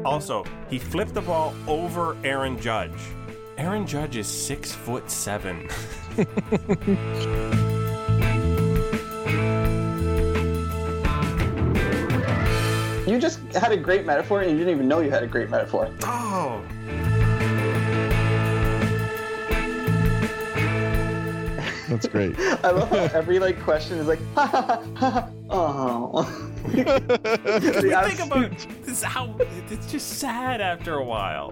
Also, he flipped the ball over Aaron Judge. Aaron Judge is 6'7". You just had a great metaphor and you didn't even know you had a great metaphor. Oh. That's great. I love how every question is like, ha ha ha ha. Oh. Think about this, how it's just sad after a while.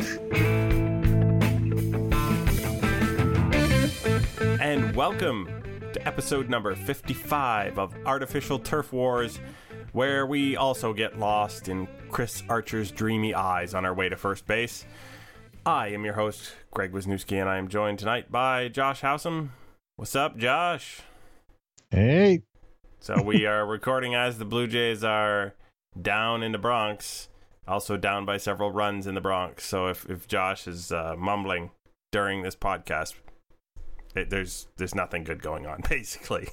And welcome to episode number 55 of Artificial Turf Wars, where we also get lost in Chris Archer's dreamy eyes on our way to first base. I am your host, Greg Wisniewski, and I am joined tonight by Josh Howsam. What's up, Josh? Hey. So we are recording as the Blue Jays are down in the Bronx, also down by several runs in the Bronx. So if Josh is mumbling during this podcast, there's nothing good going on, basically.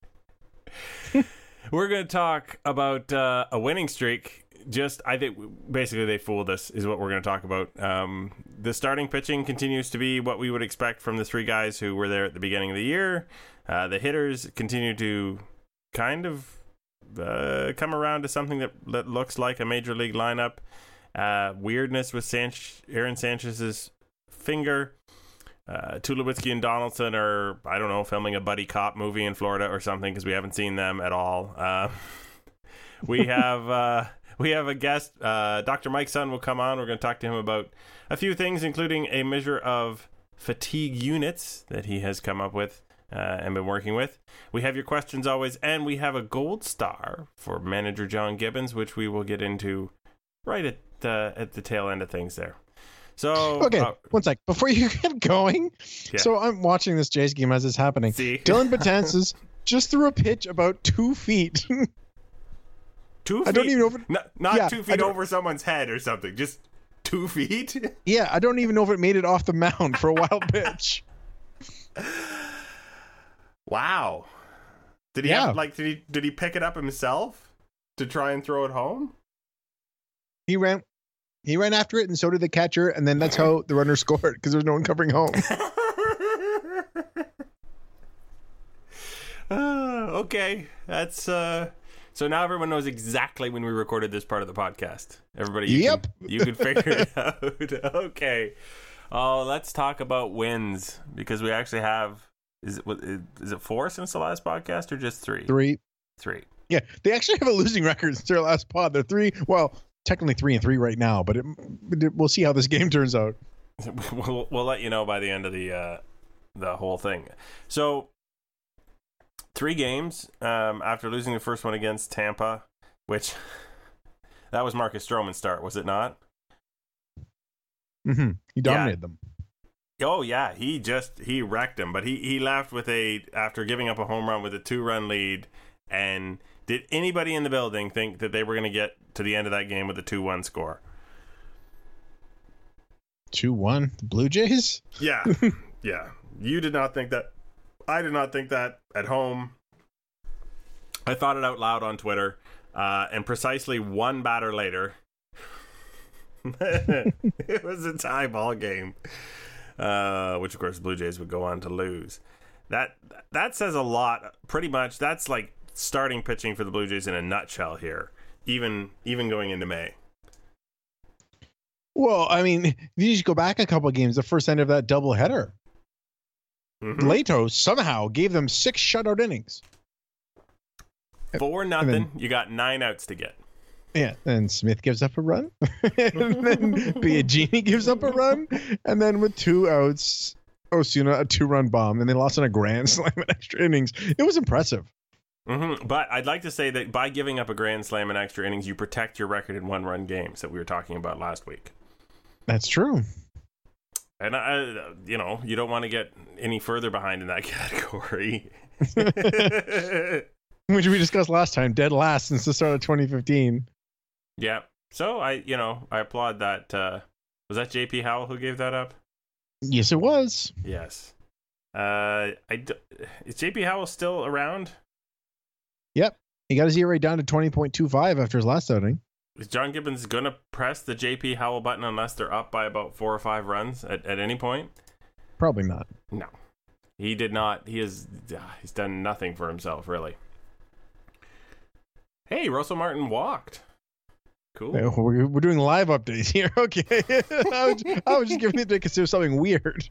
We're going to talk about a winning streak. I think basically they fooled us is what we're going to talk about. The starting pitching continues to be what we would expect from the three guys who were there at the beginning of the year. The hitters continue to kind of come around to something that looks like a major league lineup. Weirdness with Aaron Sanchez's finger. Tulowitzki and Donaldson are, I don't know, filming a buddy cop movie in Florida or something because we haven't seen them at all. We have a guest, Dr. Mike Sun will come on. We're going to talk to him about a few things, including a measure of fatigue units that he has come up with and been working with. We have your questions always, and we have a gold star for manager John Gibbons, which we will get into right at the tail end of things there. So okay, one sec before you get going. Yeah. So I'm watching this Jays game as it's happening. See? Dylan Betances just threw a pitch about 2 feet. 2 feet? I don't even know if it, not 2 feet over someone's head or something. Just 2 feet? Yeah, I don't even know if it made it off the mound for a wild pitch. Wow. Did he did he pick it up himself to try and throw it home? He ran after it, and so did the catcher, and then that's how the runner scored because there was no one covering home. Okay, that's so now everyone knows exactly when we recorded this part of the podcast. Everybody, you can figure it out. Okay, let's talk about wins because we actually have. Is it 4 since the last podcast or just 3? 3. Yeah, they actually have a losing record since their last pod. They're 3. Well, technically 3-3 right now, but we'll see how this game turns out. We'll let you know by the end of the whole thing. So 3 games after losing the first one against Tampa, which that was Marcus Stroman's start, was it not? Mm-hmm. He dominated them. Oh yeah, he wrecked him, but he left with after giving up a home run with a 2-run lead. And did anybody in the building think that they were going to get to the end of that game with a 2-1 score? 2-1, the Blue Jays? Yeah. Yeah. You did not think that. I did not think that at home. I thought it out loud on Twitter, and precisely one batter later, it was a tie ball game, which of course the Blue Jays would go on to lose. That says a lot. Pretty much, that's like starting pitching for the Blue Jays in a nutshell here, even going into May. Well, I mean, if you just go back a couple of games, the first end of that doubleheader, Leto somehow gave them 6 shutout innings. 4-0. You got 9 outs to get. Yeah, and Smith gives up a run, and then Biagini gives up a run, and then with 2 outs, Osuna a 2-run bomb, and they lost on a grand slam in extra innings. It was impressive. Mm-hmm. But I'd like to say that by giving up a grand slam in extra innings, you protect your record in 1-run games that we were talking about last week. That's true. And you don't want to get any further behind in that category. Which we discussed last time, dead last since the start of 2015. Yeah. So I applaud that. Was that JP Howell who gave that up? Yes, it was. Yes. Is JP Howell still around? Yep. He got his ERA down to 20.25 after his last outing. Is John Gibbons going to press the JP Howell button unless they're up by about 4 or 5 runs at any point? Probably not. No. He did not. He's done nothing for himself, really. Hey, Russell Martin walked. Cool. We're doing live updates here. Okay. I was just giving it to consider something weird.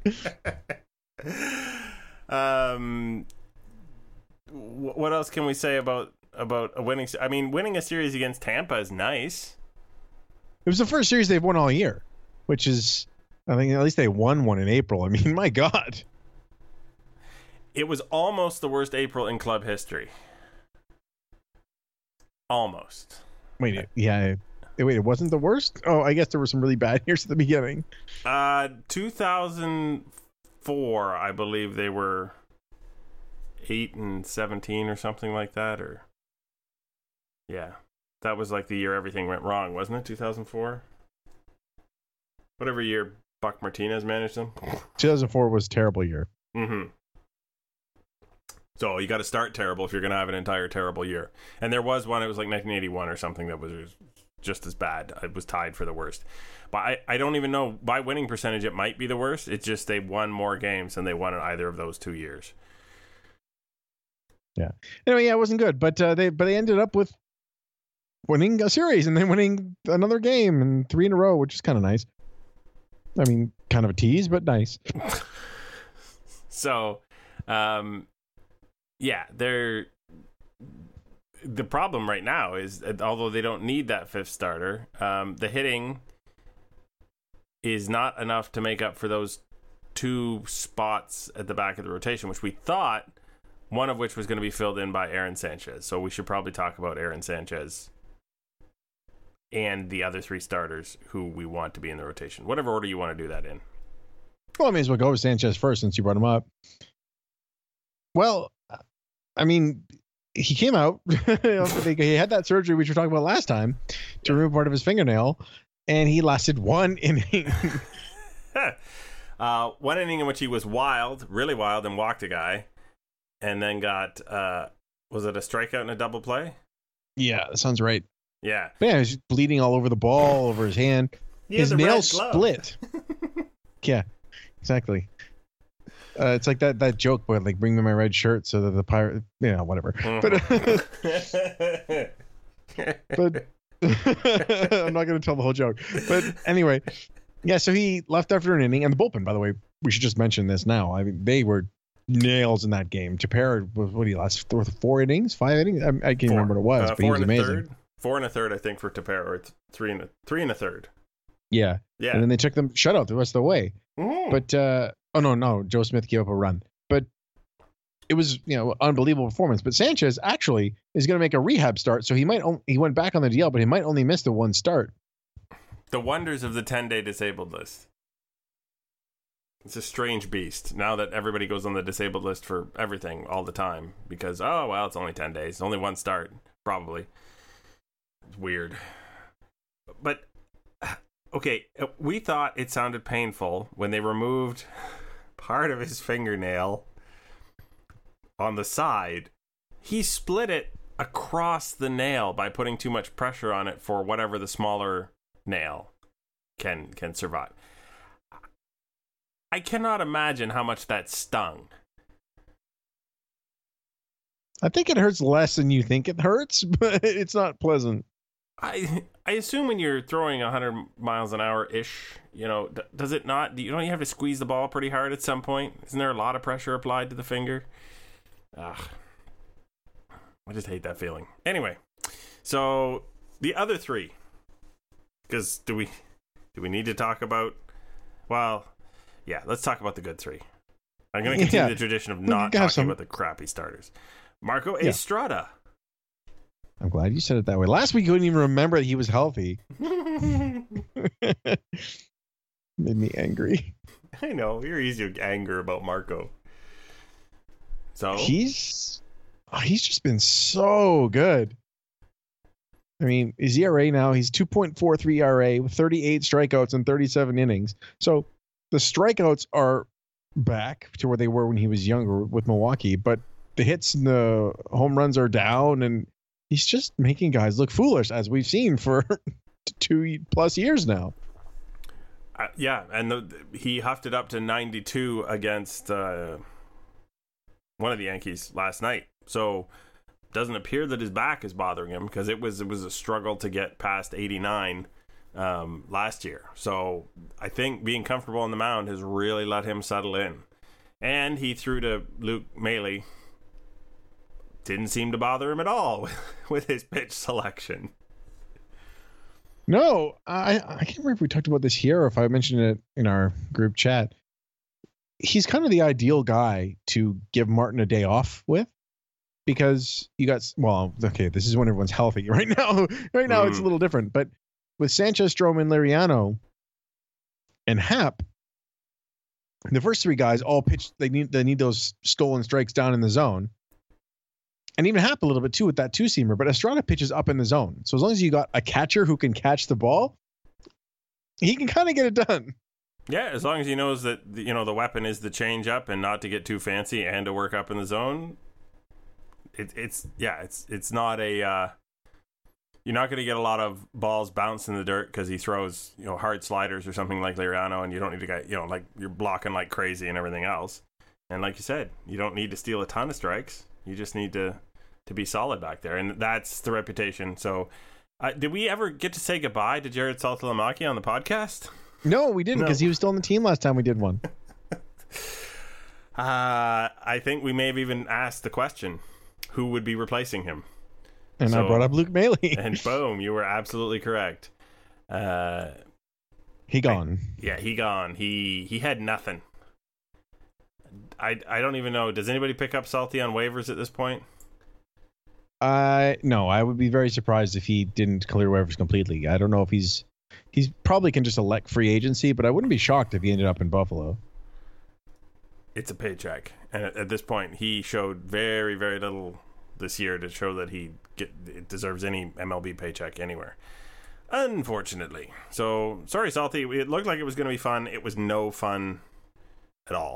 What else can we say about a winning? I mean, winning a series against Tampa is nice. It was the first series they've won all year, which is, I think, at least they won one in April. I mean, my God. It was almost the worst April in club history. Almost. Wait, yeah. Wait, it wasn't the worst? Oh, I guess there were some really bad years at the beginning. 2004, I believe they were 8-17 or something like that, or yeah, that was like the year everything went wrong, wasn't it? 2004, whatever year Buck Martinez managed them. 2004 was a terrible year. Mm-hmm. So you got to start terrible if you're going to have an entire terrible year. And there was one, it was like 1981 or something, that was just as bad. It was tied for the worst. But I don't even know, by winning percentage it might be the worst. It's just they won more games than they won in either of those 2 years. Yeah. Anyway, yeah, it wasn't good, but they ended up with winning a series and then winning another game and 3 in a row, which is kind of nice. I mean, kind of a tease, but nice. So, yeah, the problem right now is, although they don't need that 5th starter, the hitting is not enough to make up for those 2 spots at the back of the rotation, which we thought, one of which was going to be filled in by Aaron Sanchez. So we should probably talk about Aaron Sanchez and the other 3 starters who we want to be in the rotation. Whatever order you want to do that in. Well, I may as well go with Sanchez first since you brought him up. Well, I mean, he came out. He had that surgery, which we were talking about last time, to remove part of his fingernail, and he lasted 1 inning. 1 inning in which he was wild, really wild, and walked a guy. And then got, was it a strikeout and a double play? Yeah, that sounds right. Yeah. But yeah, he was bleeding all over the ball, all over his hand. His nail split. Yeah, exactly. It's like that joke, but like, bring me my red shirt so that the pirate, whatever. Mm-hmm. But I'm not going to tell the whole joke. But anyway, yeah, so he left after an inning. And the bullpen, by the way, we should just mention this now. I mean, they were nails in that game. Tepera, what did he last? 4 innings? 5 innings? I can't remember what it was, but he was amazing. 4 1/3, I think, for Tepera, or 3 1/3. Yeah. Yeah. And then they took them shutout the rest of the way. Mm-hmm. But no, Joe Smith gave up a run. But it was, unbelievable performance. But Sanchez actually is going to make a rehab start, so he went back on the DL, but he might only miss the 1 start. The wonders of the 10-day disabled list. It's a strange beast now that everybody goes on the disabled list for everything all the time because, it's only 10 days. Only 1 start, probably. It's weird. But, okay, we thought it sounded painful when they removed part of his fingernail on the side. He split it across the nail by putting too much pressure on it for whatever the smaller nail can survive. I cannot imagine how much that stung. I think it hurts less than you think it hurts, but it's not pleasant. I assume when you're throwing 100 miles an hour ish, does it not? Don't you have to squeeze the ball pretty hard at some point? Isn't there a lot of pressure applied to the finger? I just hate that feeling. Anyway, so the other 3, because do we need to talk about? Well. Yeah, let's talk about the good 3. I'm going to continue the tradition of not talking about the crappy starters. Marco Estrada. I'm glad you said it that way. Last week, you couldn't even remember that he was healthy. Made me angry. I know. You're easy to anger about Marco. So he's just been so good. I mean, his ERA now, he's 2.43 ERA with 38 strikeouts and 37 innings. So the strikeouts are back to where they were when he was younger with Milwaukee, but the hits and the home runs are down, and he's just making guys look foolish, as we've seen for 2+ years now. Yeah, and he huffed it up to 92 against one of the Yankees last night. So doesn't appear that his back is bothering him, because it was a struggle to get past 89 last year. So I think being comfortable on the mound has really let him settle in. And he threw to Luke Maile. Didn't seem to bother him at all with his pitch selection. No, I can't remember if we talked about this here or if I mentioned it in our group chat. He's kind of the ideal guy to give Martin a day off with, because you got, well, okay, this is when everyone's healthy. Right now it's a little different. But with Sanchez, Stroman, Liriano, and Happ, the first three guys all pitch. They need those stolen strikes down in the zone. And even Happ a little bit too with that two-seamer, but Estrada pitches up in the zone. So as long as you got a catcher who can catch the ball, he can kind of get it done. Yeah, as long as he knows that the weapon is the change-up and not to get too fancy and to work up in the zone. It's not a you're not going to get a lot of balls bounced in the dirt because he throws hard sliders or something like Liriano, and you don't need to get like you're blocking like crazy and everything else. And like you said, you don't need to steal a ton of strikes. You just need to be solid back there, and that's the reputation. So, did we ever get to say goodbye to Jared Saltalamacchia on the podcast? No, we didn't, because he was still on the team last time we did one. I think we may have even asked the question, who would be replacing him? And I brought up Luke Maile. And boom, you were absolutely correct. He gone. He gone. He had nothing. I don't even know. Does anybody pick up Salty on waivers at this point? No, I would be very surprised if he didn't clear waivers completely. I don't know if he's probably can just elect free agency, but I wouldn't be shocked if he ended up in Buffalo. It's a paycheck, and at this point, he showed very, very little this year to show that it deserves any MLB paycheck anywhere. Unfortunately, so sorry, Salty. It looked like it was going to be fun. It was no fun at all.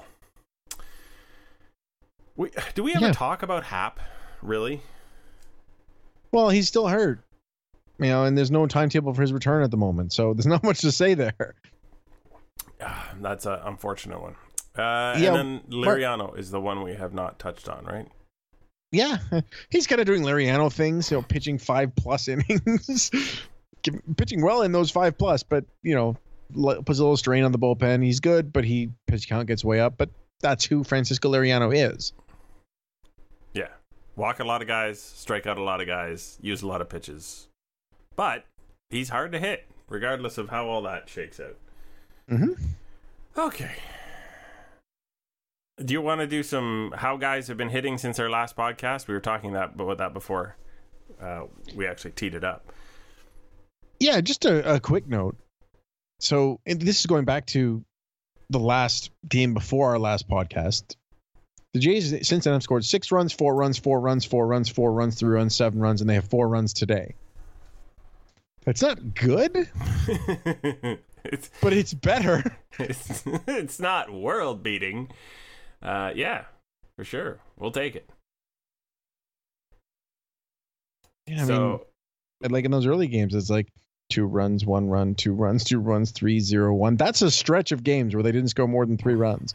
Do we ever talk about Happ, really? Well, he's still hurt. And there's no timetable for his return at the moment, so there's not much to say there. That's an unfortunate one. And then Liriano is the one we have not touched on, right? Yeah, he's kind of doing Liriano things, pitching 5+ innings, pitching well in those 5+, but, puts a little strain on the bullpen. He's good, but pitch count gets way up, but that's who Francisco Liriano is. Yeah. Walk a lot of guys, strike out a lot of guys, use a lot of pitches. But he's hard to hit, regardless of how all that shakes out. Mm-hmm. Okay. Do you want to do some how guys have been hitting since our last podcast? We were talking about that before we actually teed it up. Yeah, just a quick note. So this is going back to the last game before our last podcast. The Jays since then have scored 6 runs, 4 runs, 4 runs, 4 runs, 4 runs, 3 runs, 7 runs, and they have 4 runs today. That's not good, but it's better. It's not world beating. Yeah, for sure. We'll take it. Yeah, I mean, like in those early games, it's like 2 runs, 1 run, 2 runs, 2 runs, 3, 0, 1. That's a stretch of games where they didn't score more than 3 runs.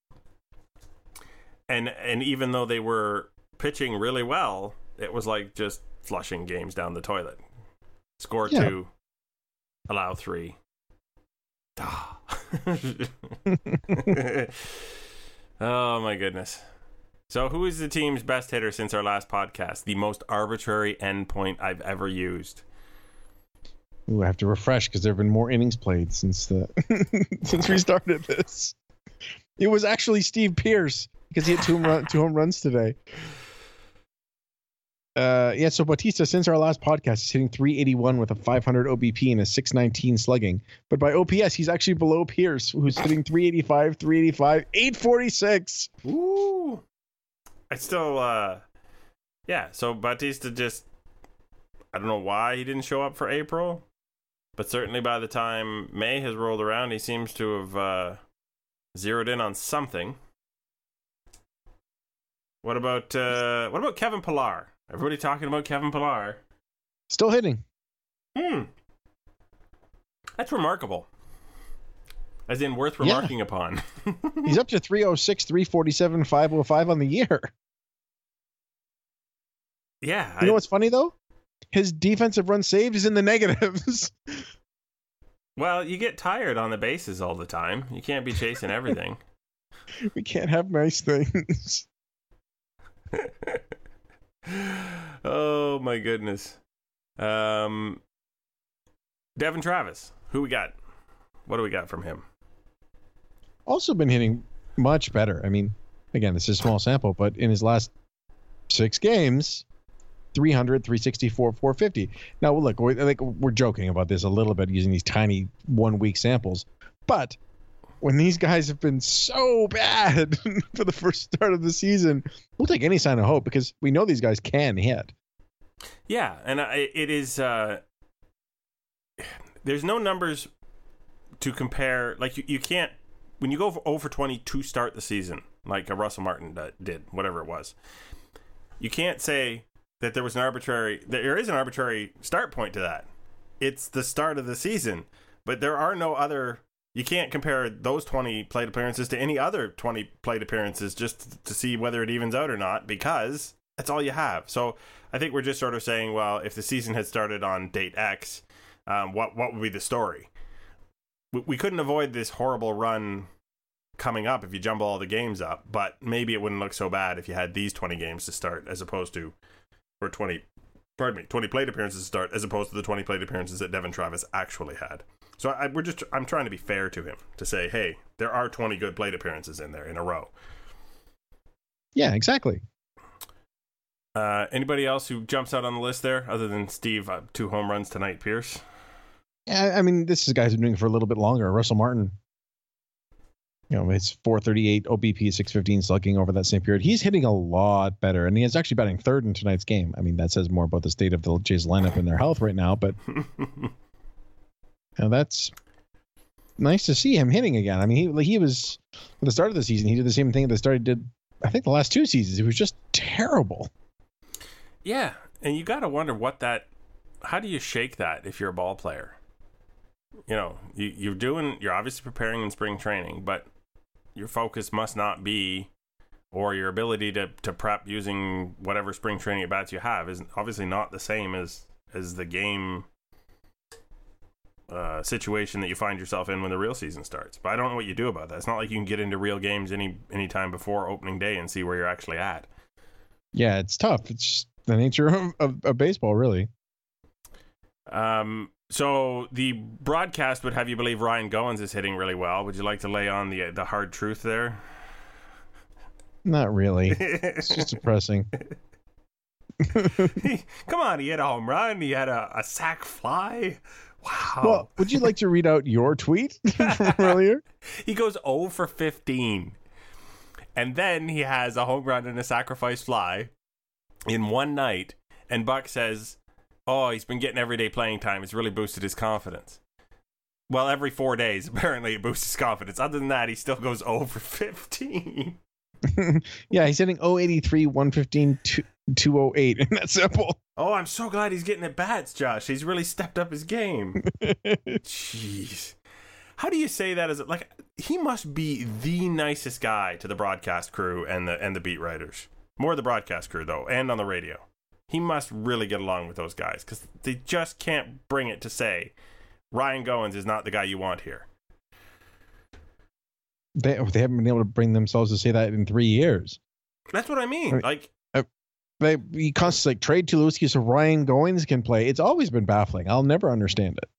And even though they were pitching really well, it was like just flushing games down the toilet. Score 2, allow 3. Oh my goodness. So who is the team's best hitter since our last podcast? The most arbitrary endpoint I've ever used. Ooh, I have to refresh because there have been more innings played since we started this. It was actually Steve Pearce because he had 2 home runs today. So Bautista, since our last podcast, is hitting .381 with a 500 OBP and a .619 slugging. But by OPS, he's actually below Pearce, who's hitting .385, .846. Ooh. I still, so Bautista just, I don't know why he didn't show up for April, but certainly by the time May has rolled around, he seems to have zeroed in on something. What about Kevin Pillar? Everybody talking about Kevin Pillar. Still hitting. That's remarkable. As in worth remarking upon. He's up to 306, 347, 505 on the year. Yeah. You know what's funny, though? His defensive run saved is in the negatives. Well, you get tired on the bases all the time. You can't be chasing everything. We can't have nice things. Oh, my goodness. Devin Travis. Who we got? What do we got from him? Also been hitting much better. I mean, again, this is a small sample, but in his last 6 games, 300, 364, 450. Now, look, we're joking about this a little bit using these tiny 1-week samples, but when these guys have been so bad for the first start of the season, we'll take any sign of hope because we know these guys can hit. Yeah, and it is... there's no numbers to compare. Like, you can't... When you go over 20 to start the season, like a Russell Martin did, whatever it was, you can't say that there is an arbitrary start point to that. It's the start of the season, but there are no other... You can't compare those 20 plate appearances to any other 20 plate appearances just to see whether it evens out or not, because that's all you have. So I think we're just sort of saying, well, if the season had started on date X, what would be the story? We couldn't avoid this horrible run coming up if you jumble all the games up, but maybe it wouldn't look so bad if you had these 20 games to start as opposed to, or 20 plate appearances to start as opposed to the 20 plate appearances that Devin Travis actually had. So I'm trying to be fair to him to say, hey, there are 20 good plate appearances in there in a row. Yeah, exactly. Anybody else who jumps out on the list there other than Steve? 2 home runs tonight, Pierce. Yeah, I mean, this is guys who've been doing it for a little bit longer. Russell Martin, it's 438 OBP, 615 slugging over that same period. He's hitting a lot better, and he's actually batting third in tonight's game. I mean, that says more about the state of the Jays lineup and their health right now, but that's nice to see him hitting again. I mean, he was at the start of the season. He did the same thing at the start he did, I think, the last 2 seasons. It was just terrible. Yeah, and you got to wonder how do you shake that if you're a ball player? You're obviously preparing in spring training, but your focus must not be, or your ability to prep using whatever spring training at bats you have is obviously not the same as the game situation that you find yourself in when the real season starts. But I don't know what you do about that. It's not like you can get into real games any time before opening day and see where you're actually at. Yeah, it's tough. It's just the nature of baseball, really. So the broadcast would have you believe Ryan Goins is hitting really well. Would you like to lay on the hard truth there? Not really. It's just depressing. Come on, he had a home run. He had a sac fly. Wow. Well, would you like to read out your tweet from earlier? He goes 0 for 15. And then he has a home run and a sacrifice fly in one night. And Buck says, oh, he's been getting everyday playing time. It's really boosted his confidence. Well, every 4 days, apparently, it boosts his confidence. Other than that, he still goes 0 for 15. Yeah, he's hitting 083, 115, 208, and that's simple. Oh, I'm so glad he's getting at bats, Josh. He's really stepped up his game. Jeez. How do you say that? He must be the nicest guy to the broadcast crew and the beat writers. More the broadcast crew, though, and on the radio. He must really get along with those guys because they just can't bring it to say Ryan Goins is not the guy you want here. They haven't been able to bring themselves to say that in 3 years. That's what I mean. He constantly trade Tulowitzki so Ryan Goins can play. It's always been baffling. I'll never understand it.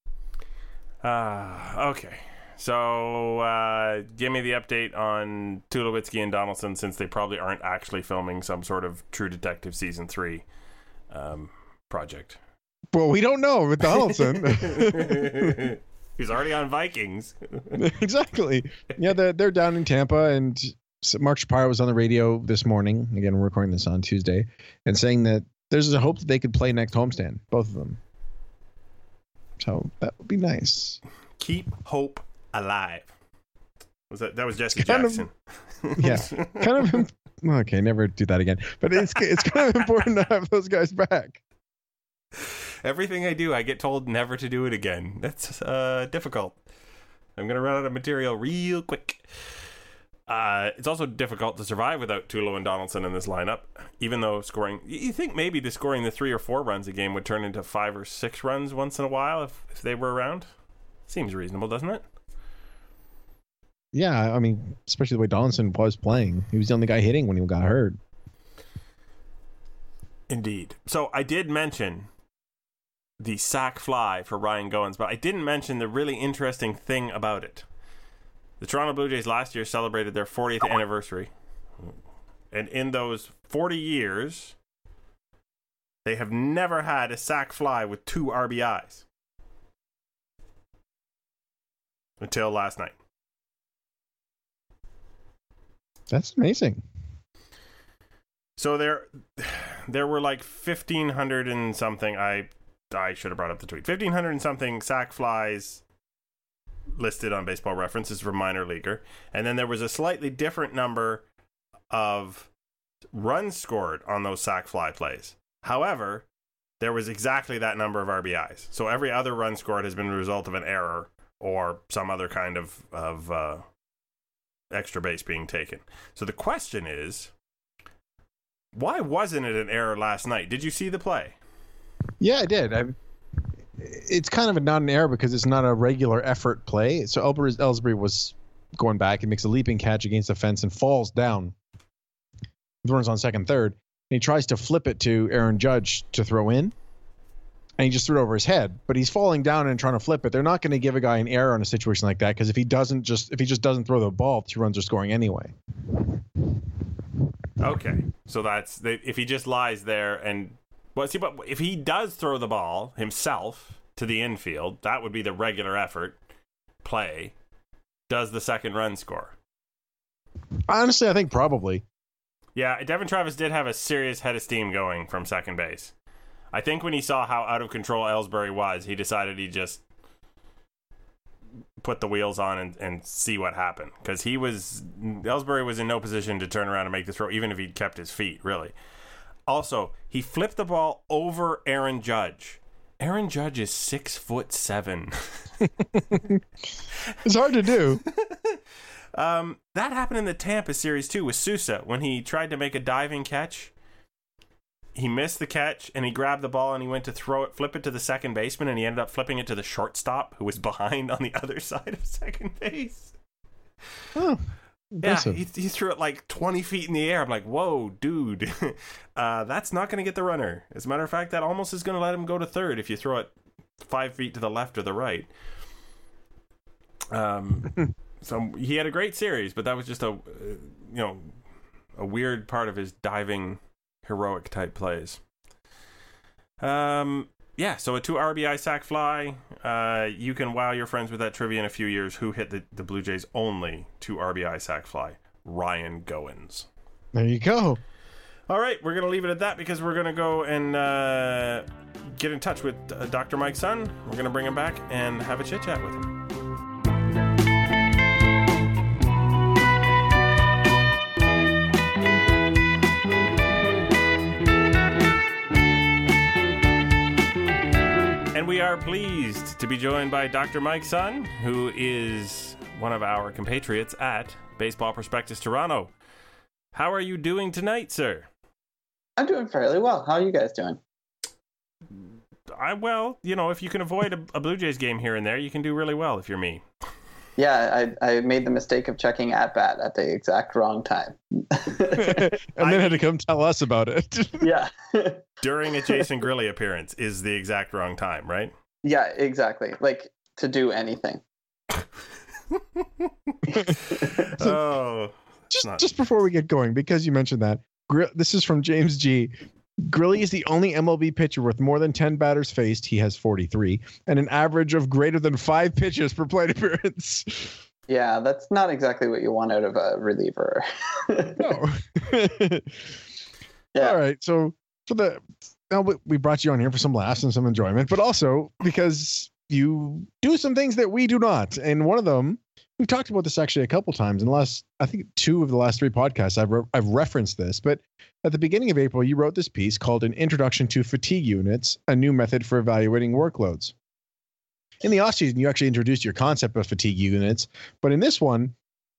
Okay. So give me the update on Tulowitzki and Donaldson, since they probably aren't actually filming some sort of True Detective Season 3 project. Well, we don't know with Donaldson. He's already on Vikings. Exactly. Yeah, they're down in Tampa, and Mark Shapiro was on the radio this morning. Again, we're recording this on Tuesday, and saying that there's a hope that they could play next homestand, both of them. So that would be nice. Keep hope alive. That was Jesse Jackson. Yeah, kind of Okay, never do that again. But it's kind of important to have those guys back. Everything I do, I get told never to do it again. That's difficult. I'm going to run out of material real quick. It's also difficult to survive without Tulo and Donaldson in this lineup, even though scoring... You think maybe the scoring the 3 or 4 runs a game would turn into 5 or 6 runs once in a while if they were around? Seems reasonable, doesn't it? Yeah, I mean, especially the way Donaldson was playing. He was the only guy hitting when he got hurt. Indeed. So I did mention the sac fly for Ryan Goins, but I didn't mention the really interesting thing about it. The Toronto Blue Jays last year celebrated their 40th anniversary. And in those 40 years, they have never had a sac fly with 2 RBIs. Until last night. That's amazing. So there were like 1,500 and something. I should have brought up the tweet. 1,500 and something sac flies listed on Baseball Reference for minor leaguer, and then there was a slightly different number of runs scored on those sac fly plays. However, there was exactly that number of RBIs. So every other run scored has been the result of an error or some other kind of extra base being taken. So the question is, why wasn't it an error last night? Did you see the play? Yeah, I did. It's kind of not an error because it's not a regular effort play. So Ellsbury was going back and makes a leaping catch against the fence and falls down. The runner's on second, third. And he tries to flip it to Aaron Judge to throw in. And he just threw it over his head. But he's falling down and trying to flip it. They're not going to give a guy an error in a situation like that because if he just doesn't throw the ball, 2 runs are scoring anyway. Okay, so if he just lies there and... Well, see, but if he does throw the ball himself to the infield, that would be the regular effort play. Does the second run score? Honestly, I think probably. Yeah, Devin Travis did have a serious head of steam going from second base. I think when he saw how out of control Ellsbury was, he decided he'd just put the wheels on and see what happened. Because Ellsbury was in no position to turn around and make the throw, even if he'd kept his feet, really. Also, he flipped the ball over Aaron Judge. Aaron Judge is 6'7". It's hard to do. That happened in the Tampa series too with Sousa when he tried to make a diving catch. He missed the catch and he grabbed the ball and he went to flip it to the second baseman, and he ended up flipping it to the shortstop who was behind on the other side of second base. Oh. Yeah, he threw it like 20 feet in the air. I'm like, whoa, dude. That's not going to get the runner. As a matter of fact, that almost is going to let him go to third if you throw it 5 feet to the left or the right. So he had a great series, but that was just a weird part of his diving heroic type plays. Yeah, so a 2 RBI sac fly. You can wow your friends with that trivia in a few years. Who hit the Blue Jays' only 2 RBI sac fly? Ryan Goins. There you go. All right, we're going to leave it at that because we're going to go and get in touch with Dr. Mike Sun. We're going to bring him back and have a chit-chat with him. And we are pleased to be joined by Dr. Mike Sun, who is one of our compatriots at Baseball Prospectus Toronto. How are you doing tonight, sir? I'm doing fairly well. How are you guys doing? Well, if you can avoid a Blue Jays game here and there, you can do really well if you're me. Yeah, I made the mistake of checking at-bat at the exact wrong time. And then had to come tell us about it. Yeah. During a Jason Grilli appearance is the exact wrong time, right? Yeah, exactly. Like, to do anything. Just before we get going, because you mentioned that, this is from James G. Grilli is the only MLB pitcher with more than 10 batters faced. He has 43, and an average of greater than 5 pitches per plate appearance. Yeah, that's not exactly what you want out of a reliever. No. Yeah. All right. So we brought you on here for some laughs and some enjoyment, but also because you do some things that we do not. And one of them we've talked about this actually a couple times in the last, I think 2 of the last 3 podcasts. I've referenced this, but at the beginning of April, you wrote this piece called "An Introduction to Fatigue Units: A New Method for Evaluating Workloads." In the off season, you actually introduced your concept of fatigue units, but in this one,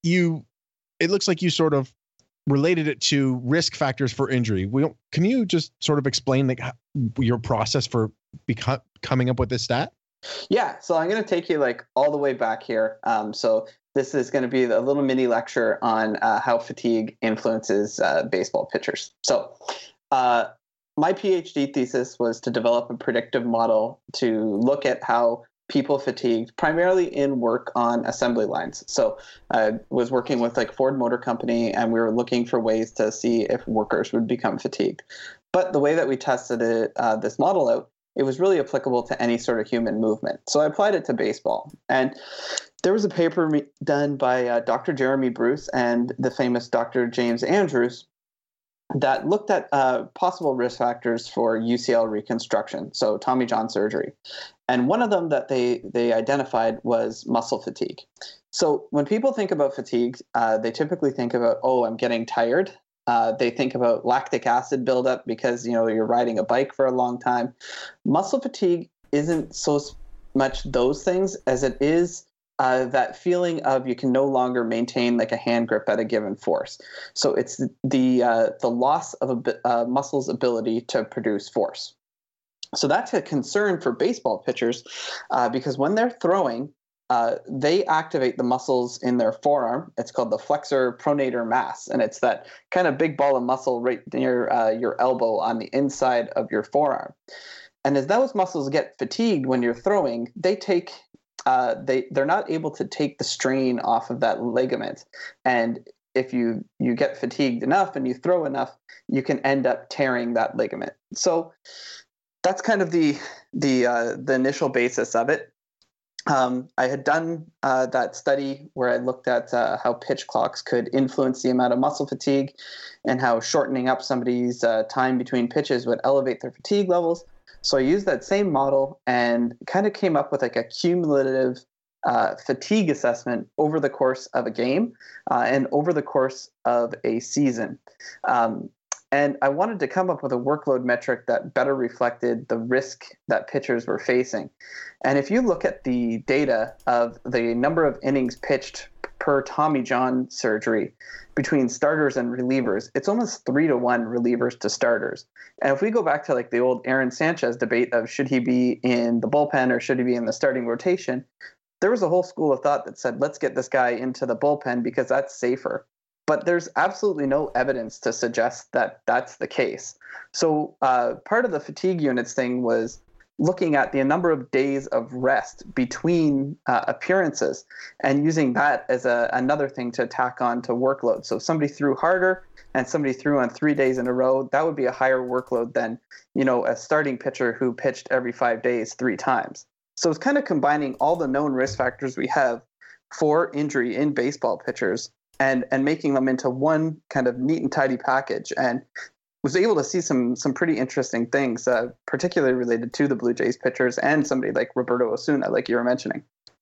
it looks like you sort of related it to risk factors for injury. Can you just sort of explain like your process for coming up with this stat? Yeah, so I'm going to take you like all the way back here. So this is going to be a little mini lecture on how fatigue influences baseball pitchers. So my PhD thesis was to develop a predictive model to look at how people fatigued, primarily in work on assembly lines. So I was working with like Ford Motor Company, and we were looking for ways to see if workers would become fatigued. But the way that we tested it, this model out, it was really applicable to any sort of human movement. So I applied it to baseball. And there was a paper done by Dr. Jeremy Bruce and the famous Dr. James Andrews that looked at possible risk factors for UCL reconstruction, so Tommy John surgery. And one of them that they identified was muscle fatigue. So when people think about fatigue, they typically think about, I'm getting tired. They think about lactic acid buildup because, you're riding a bike for a long time. Muscle fatigue isn't so much those things as it is that feeling of you can no longer maintain like a hand grip at a given force. So it's the loss of a muscle's ability to produce force. So that's a concern for baseball pitchers because when they're throwing, they activate the muscles in their forearm. It's called the flexor pronator mass, and it's that kind of big ball of muscle right near your elbow on the inside of your forearm. And as those muscles get fatigued when you're throwing, they're not able to take the strain off of that ligament. And if you get fatigued enough and you throw enough, you can end up tearing that ligament. So that's kind of the initial basis of it. I had done that study where I looked at how pitch clocks could influence the amount of muscle fatigue and how shortening up somebody's time between pitches would elevate their fatigue levels. So I used that same model and kind of came up with like a cumulative fatigue assessment over the course of a game and over the course of a season. And I wanted to come up with a workload metric that better reflected the risk that pitchers were facing. And if you look at the data of the number of innings pitched per Tommy John surgery between starters and relievers, it's almost 3-to-1 relievers to starters. And if we go back to like the old Aaron Sanchez debate of should he be in the bullpen or should he be in the starting rotation, there was a whole school of thought that said, let's get this guy into the bullpen because that's safer. But there's absolutely no evidence to suggest that that's the case. So part of the fatigue units thing was looking at the number of days of rest between appearances and using that as another thing to tack on to workload. So if somebody threw harder and somebody threw on 3 days in a row, that would be a higher workload than, a starting pitcher who pitched every 5 days 3 times. So it's kind of combining all the known risk factors we have for injury in baseball pitchers and making them into one kind of neat and tidy package, and was able to see some pretty interesting things, particularly related to the Blue Jays pitchers and somebody like Roberto Osuna, like you were mentioning.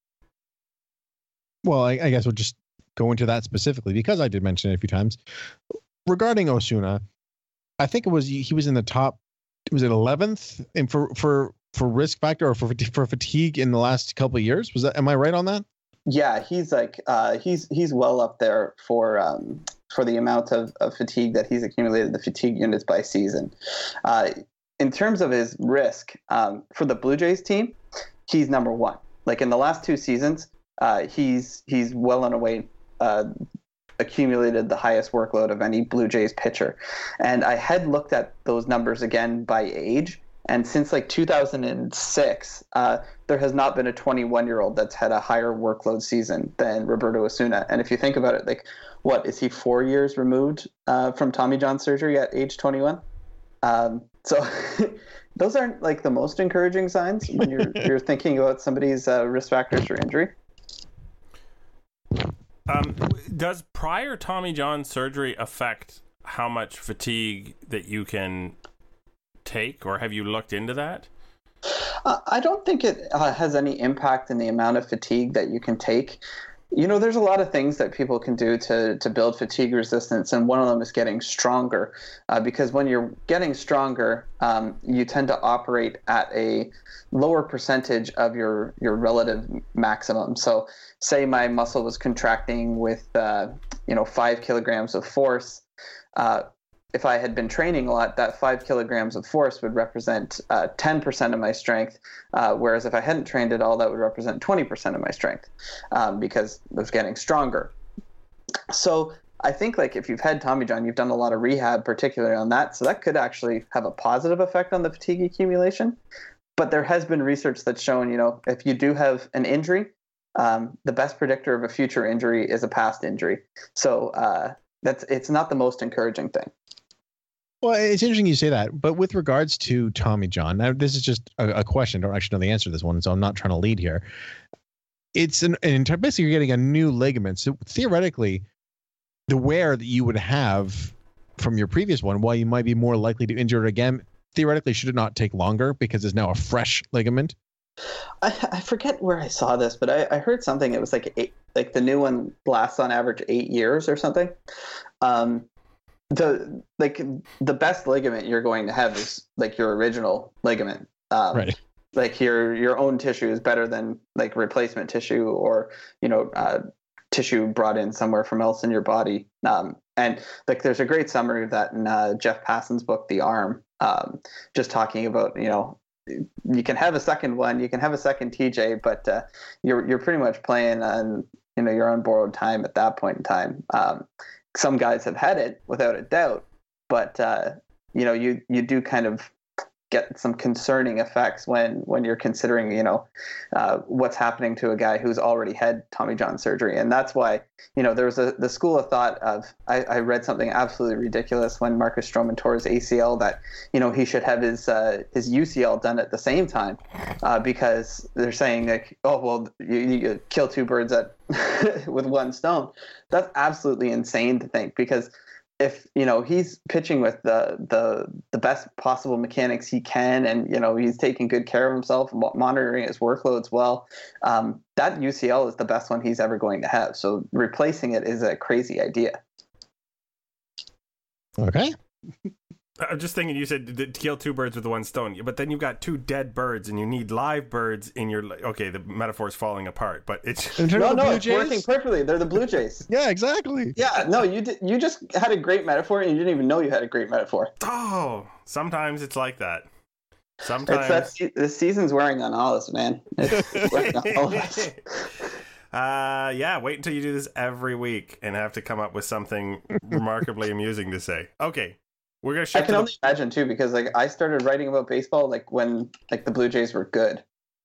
Well, I guess we'll just go into that specifically because I did mention it a few times. Regarding Osuna, I think he was in the top, was it 11th and for risk factor or for fatigue in the last couple of years? Am I right on that? Yeah, he's like he's well up there for the amount of fatigue that he's accumulated, the fatigue units by season. In terms of his risk for the Blue Jays team, he's number 1. Like in the last 2 seasons, he's well and away accumulated the highest workload of any Blue Jays pitcher. And I had looked at those numbers again by age. And since like 2006, there has not been a 21-year-old that's had a higher workload season than Roberto Osuna. And if you think about it, like, what is he 4 years removed from Tommy John surgery at age 21? So those aren't like the most encouraging signs when you're thinking about somebody's risk factors for injury. Does prior Tommy John surgery affect how much fatigue that you can take, or have you looked into that? I don't think it has any impact in the amount of fatigue that you can take. There's a lot of things that people can do to build fatigue resistance, and one of them is getting stronger. Because when you're getting stronger, you tend to operate at a lower percentage of your relative maximum. So, say my muscle was contracting with 5 kilograms of force. If I had been training a lot, that 5 kilograms of force would represent 10% of my strength, whereas if I hadn't trained at all, that would represent 20% of my strength, because I was getting stronger. So I think like if you've had Tommy John, you've done a lot of rehab, particularly on that, so that could actually have a positive effect on the fatigue accumulation. But there has been research that's shown, if you do have an injury, the best predictor of a future injury is a past injury. So it's not the most encouraging thing. Well, it's interesting you say that, but with regards to Tommy John, now this is just a question. I don't actually know the answer to this one, so I'm not trying to lead here. It's basically you're getting a new ligament. So theoretically, the wear that you would have from your previous one, while you might be more likely to injure it again, theoretically should it not take longer because it's now a fresh ligament? I forget where I saw this, but I heard something. It was like the new one lasts on average 8 years or something. The best ligament you're going to have is like your original ligament. Right. Like your own tissue is better than like replacement tissue or tissue brought in somewhere from else in your body. And like there's a great summary of that in Jeff Passan's book, The Arm, just talking about you can have a second one, you can have a second TJ, but you're pretty much playing on your own borrowed time at that point in time. Some guys have had it without a doubt, but you do kind of get some concerning effects when you're considering what's happening to a guy who's already had Tommy John surgery. And that's why there was the school of thought of I read something absolutely ridiculous when Marcus Stroman tore his ACL that he should have his UCL done at the same time, because they're saying like, oh well, you kill two birds with one stone. That's absolutely insane to think, because if he's pitching with the best possible mechanics he can, and he's taking good care of himself, monitoring his workloads well, that UCL is the best one he's ever going to have. So replacing it is a crazy idea. Okay. I'm just thinking, you said to kill two birds with one stone, but then you've got two dead birds and you need live birds in your... Okay, the metaphor is falling apart, but it's... No, it's working perfectly. They're the Blue Jays. Yeah, exactly. Yeah, no, you just had a great metaphor and you didn't even know you had a great metaphor. Oh, sometimes it's like that. Sometimes... The season's wearing on all of us, man. It's wearing on all of us. Yeah, wait until you do this every week and have to come up with something remarkably amusing to say. Okay. We're gonna shift. I can only imagine too, because like I started writing about baseball like when like the Blue Jays were good.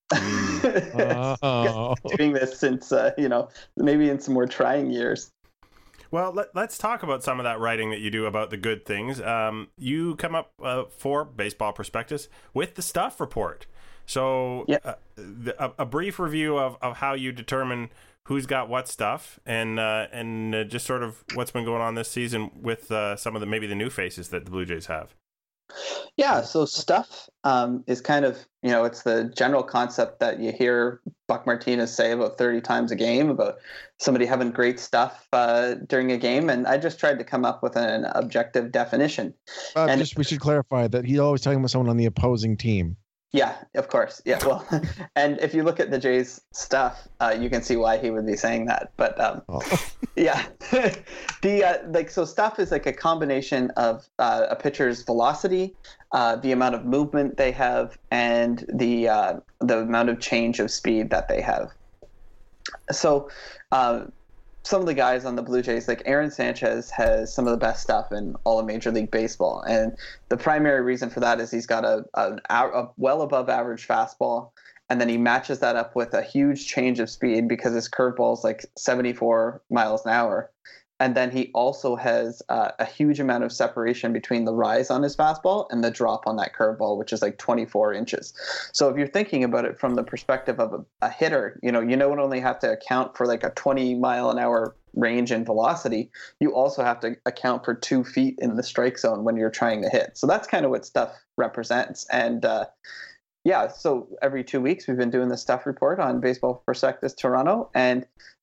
Doing this since maybe in some more trying years. Well, let's talk about some of that writing that you do about the good things. You come up for Baseball Prospectus with the Stuff Report. So a brief review of how you determine who's got what stuff, and just sort of what's been going on this season with some of the new faces that the Blue Jays have. Yeah, so stuff is kind of, it's the general concept that you hear Buck Martinez say about 30 times a game about somebody having great stuff during a game, and I just tried to come up with an objective definition. We should clarify that he's always talking about someone on the opposing team. Yeah, of course. Yeah, well, and if you look at the Jays' stuff, you can see why he would be saying that. But yeah, so stuff is like a combination of a pitcher's velocity, the amount of movement they have, and the amount of change of speed that they have. So some of the guys on the Blue Jays, like Aaron Sanchez, has some of the best stuff in all of Major League Baseball. And the primary reason for that is he's got a well above average fastball. And then he matches that up with a huge change of speed because his curveball is like 74 miles an hour. And then he also has a huge amount of separation between the rise on his fastball and the drop on that curveball, which is like 24 inches. So if you're thinking about it from the perspective of a hitter, you don't only have to account for like a 20 mile an hour range in velocity, you also have to account for 2 feet in the strike zone when you're trying to hit. So that's kind of what stuff represents. And so every 2 weeks we've been doing the Stuff Report on Baseball Prospectus Toronto, and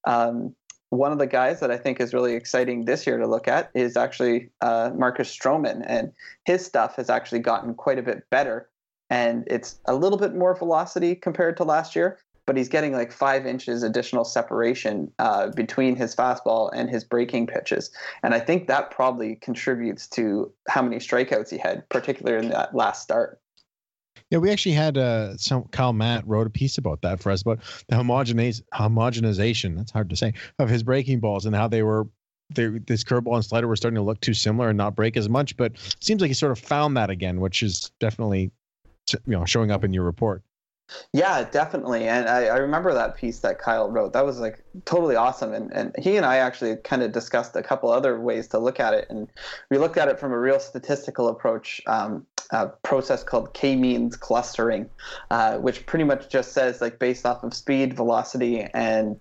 One of the guys that I think is really exciting this year to look at is actually Marcus Stroman, and his stuff has actually gotten quite a bit better, and it's a little bit more velocity compared to last year, but he's getting like 5 inches additional separation between his fastball and his breaking pitches, and I think that probably contributes to how many strikeouts he had, particularly in that last start. Yeah, we actually had Kyle Matt wrote a piece about that for us, about the homogenization, that's hard to say, of his breaking balls and how this curveball and slider were starting to look too similar and not break as much. But it seems like he sort of found that again, which is definitely showing up in your report. Yeah, definitely. And I remember that piece that Kyle wrote. That was like totally awesome. And he and I actually kind of discussed a couple other ways to look at it. And we looked at it from a real statistical approach, a process called K-means clustering, which pretty much just says, like, based off of speed, velocity, and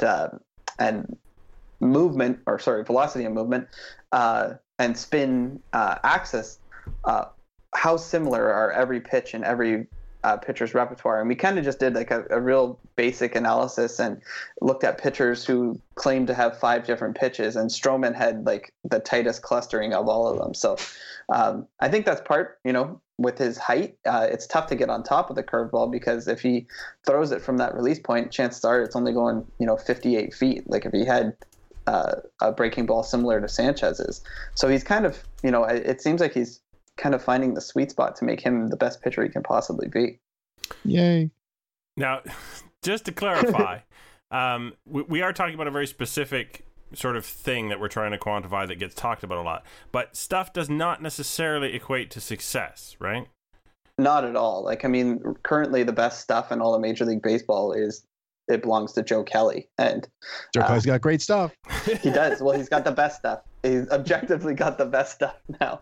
movement, or sorry, velocity and movement, and spin axis, how similar are every pitch and every pitcher's repertoire. And we kind of just did like a real basic analysis and looked at pitchers who claimed to have 5 different pitches, and Stroman had like the tightest clustering of all of them. So I think that's part, with his height, it's tough to get on top of the curveball, because if he throws it from that release point, chances are it's only going 58 feet, like if he had a breaking ball similar to Sanchez's. So he's kind of, it seems like he's kind of finding the sweet spot to make him the best pitcher he can possibly be. Yay. Now, just to clarify, we are talking about a very specific sort of thing that we're trying to quantify that gets talked about a lot, but stuff does not necessarily equate to success, right? Not at all. Like, I mean, currently the best stuff in all of Major League Baseball it belongs to Joe Kelly, and Joe Kelly's got great stuff. He does. Well, he's got the best stuff. He's objectively got the best stuff now.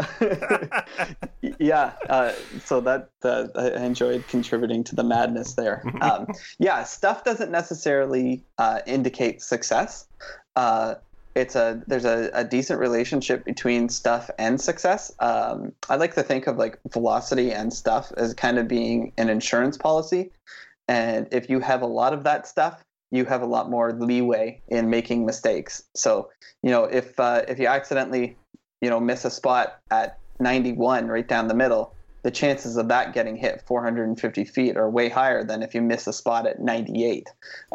Yeah. So that I enjoyed contributing to the madness there. Yeah, stuff doesn't necessarily indicate success. There's a decent relationship between stuff and success. I like to think of like velocity and stuff as kind of being an insurance policy. And if you have a lot of that stuff, you have a lot more leeway in making mistakes. So, if you accidentally, miss a spot at 91 right down the middle, the chances of that getting hit 450 feet are way higher than if you miss a spot at 98.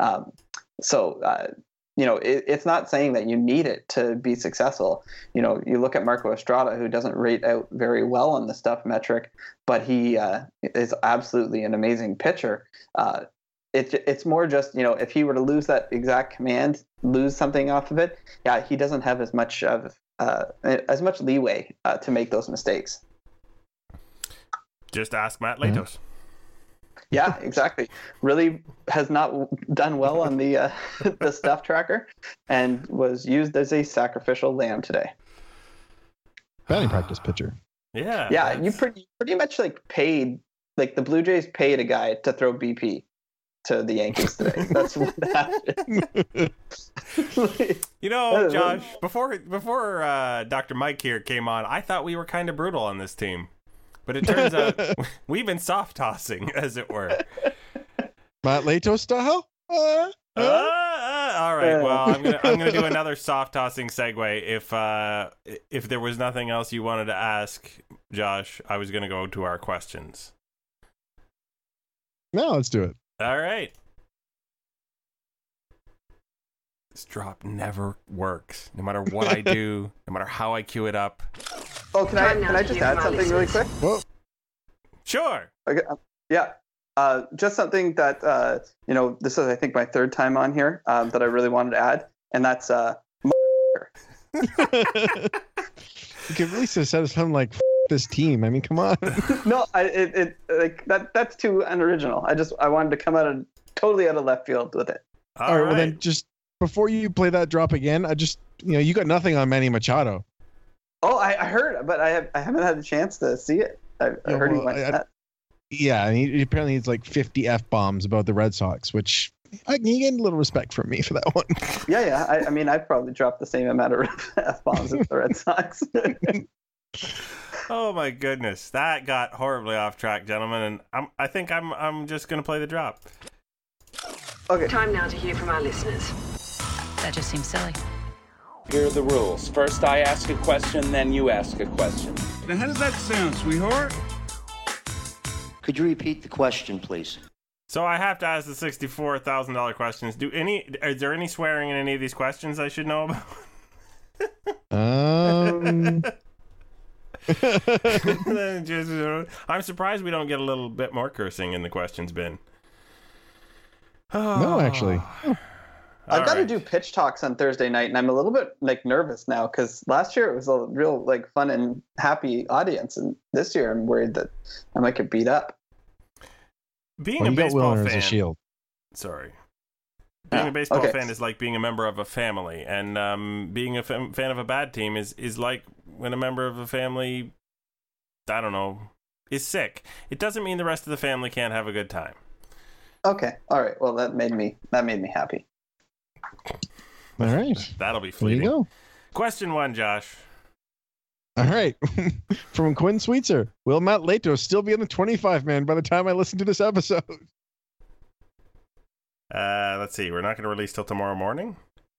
It's not saying that you need it to be successful. You look at Marco Estrada, who doesn't rate out very well on the stuff metric, but he is absolutely an amazing pitcher. It's more just, if he were to lose that exact command, lose something off of it, yeah, he doesn't have as much leeway to make those mistakes. Just ask Matt Latos. Yeah, exactly. Really has not done well on the stuff tracker, and was used as a sacrificial lamb today. Batting practice pitcher. Yeah. Yeah, you pretty much paid, the Blue Jays paid a guy to throw BP to the Yankees today. That's what happened. Josh, before Dr. Mike here came on, I thought we were kind of brutal on this team. But it turns out we've been soft tossing, as it were. Matt Latos style? All right. Well, I'm gonna do another soft tossing segue. If there was nothing else you wanted to ask, Josh, I was gonna go to our questions. No, let's do it. All right. This drop never works, no matter what I do, no matter how I cue it up. Oh, can I just add something really quick? Whoa. Sure. Okay. Yeah. Just something that this is, I think, my 3rd time on here that I really wanted to add, and that's You could really have said something like this team. I mean, come on. No, that's too unoriginal. I wanted to come totally out of left field with it. All right. Well, then just before you play that drop again, you got nothing on Manny Machado. Oh, I heard, but I haven't had a chance to see it. I heard he went that. Yeah, and he apparently needs 50 F-bombs about the Red Sox, which you get a little respect from me for that one. Yeah. I mean, I've probably dropped the same amount of F-bombs as the Red Sox. Oh my goodness, that got horribly off track, gentlemen, and I think I'm just gonna play the drop. Okay. Time now to hear from our listeners. That just seems silly. Here are the rules. First I ask a question, then you ask a question. Now, how does that sound, sweetheart? Could you repeat the question, please? So I have to ask the $64,000 questions. Is there any swearing in any of these questions I should know about? I'm surprised we don't get a little bit more cursing in the questions bin. No, actually. I've got to do pitch talks on Thursday night, and I'm a little bit nervous now because last year it was a real fun and happy audience, and this year I'm worried that I might get beat up. Being a baseball fan, as a shield. Sorry. Being a baseball fan is like being a member of a family, and being a fan of a bad team is like when a member of a family, I don't know, is sick. It doesn't mean the rest of the family can't have a good time. Okay, all right. Well, that made me happy. All right, that'll be fleeting. There you go. Question 1, Josh. All right, from Quinn Sweetser, will Matt Lato still be in the 25-man by the time I listen to this episode? Let's see. We're not going to release till tomorrow morning.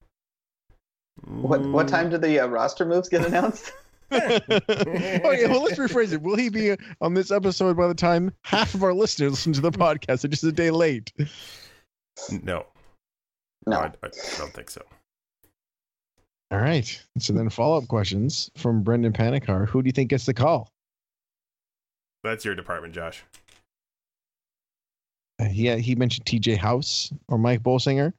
What time do the roster moves get announced? Okay, well, let's rephrase it. Will he be on this episode by the time half of our listeners listen to the podcast? They're just a day late. No. No. I don't think so. All right. So then follow-up questions from Brendan Panikar. Who do you think gets the call? That's your department, Josh. He mentioned TJ House or Mike Bolsinger.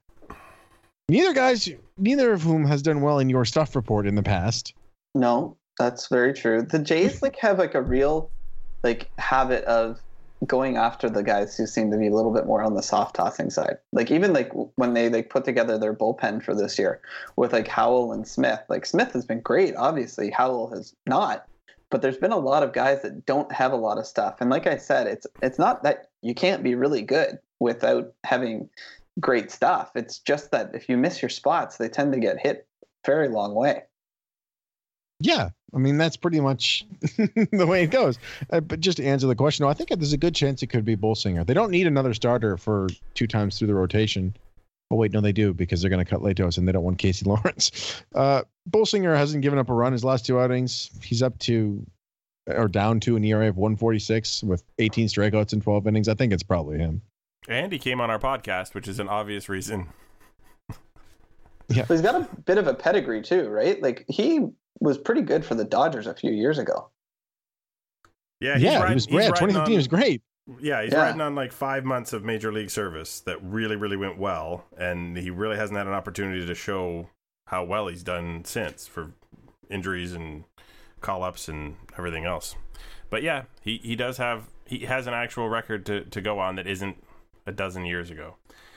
Neither of whom has done well in your stuff report in the past. No, that's very true. The Jays have a real habit of going after the guys who seem to be a little bit more on the soft tossing side. Even when they put together their bullpen for this year with Howell and Smith. Smith has been great, obviously. Howell has not. But there's been a lot of guys that don't have a lot of stuff. And like I said, it's not that you can't be really good without having great stuff. It's just that if you miss your spots, they tend to get hit a very long way. Yeah, I mean, that's pretty much the way it goes. But just to answer the question, I think there's a good chance it could be Bolsinger. They don't need another starter for 2 times through the rotation. Oh, wait, no, they do, because they're going to cut Latos and they don't want Casey Lawrence. Bolsinger hasn't given up a run his last 2 outings. He's down to an ERA of 146 with 18 strikeouts in 12 innings. I think it's probably him. And he came on our podcast, which is an obvious reason. Yeah. He's got a bit of a pedigree too, right? He was pretty good for the Dodgers a few years ago. Yeah, he was great. 2015 was great. Yeah, he's riding on 5 months of major league service that really, really went well, and he really hasn't had an opportunity to show how well he's done since for injuries and call-ups and everything else. But yeah, he has an actual record to go on that isn't a dozen years ago.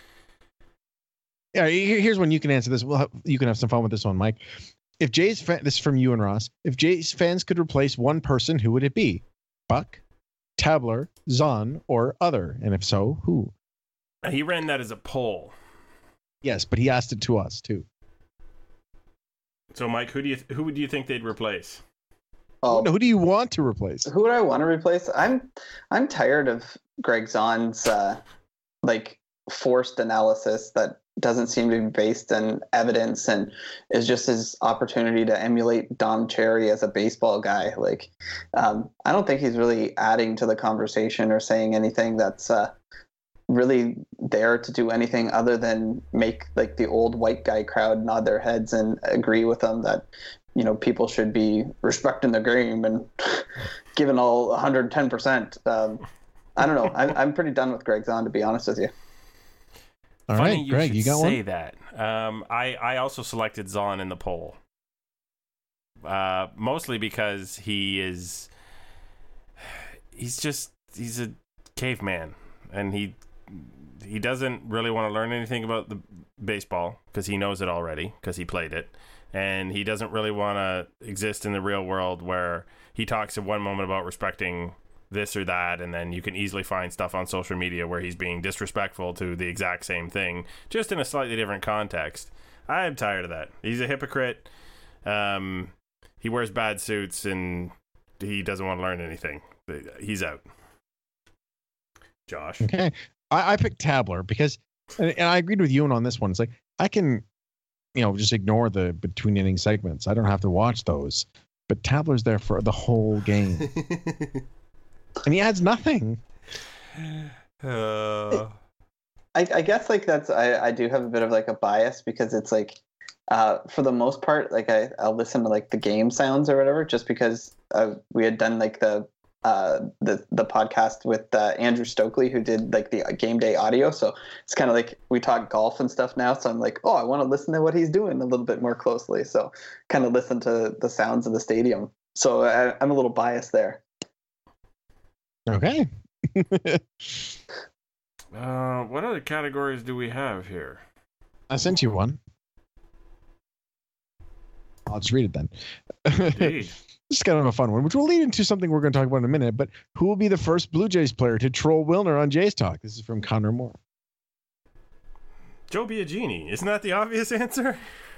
Yeah, here's when you can answer this. You can have some fun with this one, Mike. If Jays this is from you and Ross. If Jays fans could replace one person, who would it be? Buck, Tabler, Zahn, or other? And if so, who? He ran that as a poll. Yes, but he asked it to us too. So, Mike, who do you think they'd replace? Oh, no, who do you want to replace? Who do I want to replace? I'm tired of Greg Zahn's forced analysis that doesn't seem to be based in evidence and is just his opportunity to emulate Dom Cherry as a baseball guy. I don't think he's really adding to the conversation or saying anything that's really there to do anything other than make the old white guy crowd nod their heads and agree with him that people should be respecting the game and giving all 110%. I don't know. I'm pretty done with Greg Zahn, to be honest with you. All Funny right, Greg, you got say one? That. I also selected Zahn in the poll. Mostly because he's a caveman, and he doesn't really want to learn anything about the baseball because he knows it already because he played it, and he doesn't really want to exist in the real world where he talks at one moment about respecting this or that, and then you can easily find stuff on social media where he's being disrespectful to the exact same thing, just in a slightly different context. I'm tired of that. He's a hypocrite. He wears bad suits, and he doesn't want to learn anything. He's out. Josh? Okay. I picked Tabler because, and I agreed with Ewan on this one. It's I can just ignore the between inning segments. I don't have to watch those. But Tabler's there for the whole game. And he adds nothing. I guess like that's I do have a bit of like a bias because it's like for the most part like I'll listen to like the game sounds or whatever just because we had done like the podcast with Andrew Stokely who did like the game day audio, so it's kind of like we talk golf and stuff now, so I'm like, oh, I want to listen to what he's doing a little bit more closely, so kind of listen to the sounds of the stadium, so I'm a little biased there. Okay. What other categories do we have here? I sent you one. I'll just read it then. Indeed. This is kind of a fun one, which will lead into something we're going to talk about in a minute. But who will be the first Blue Jays player to troll Wilner on Jays Talk? This is from Connor Moore. Joe Biagini. Isn't that the obvious answer?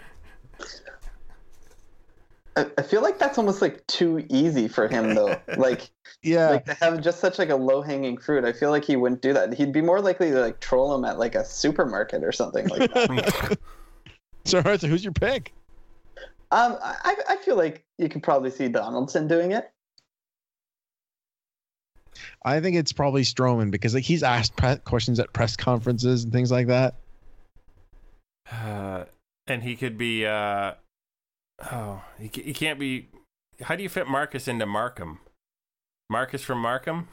I feel like that's almost like too easy for him though. Like, yeah, like to have just such like a low hanging fruit. I feel like he wouldn't do that. He'd be more likely to like troll him at like a supermarket or something like that. So, all right, so who's your pick? I feel like you could probably see Donaldson doing it. I think it's probably Stroman because like he's asked questions at press conferences and things like that. And he could be. He can't be. How do you fit Marcus into Markham? Marcus from Markham.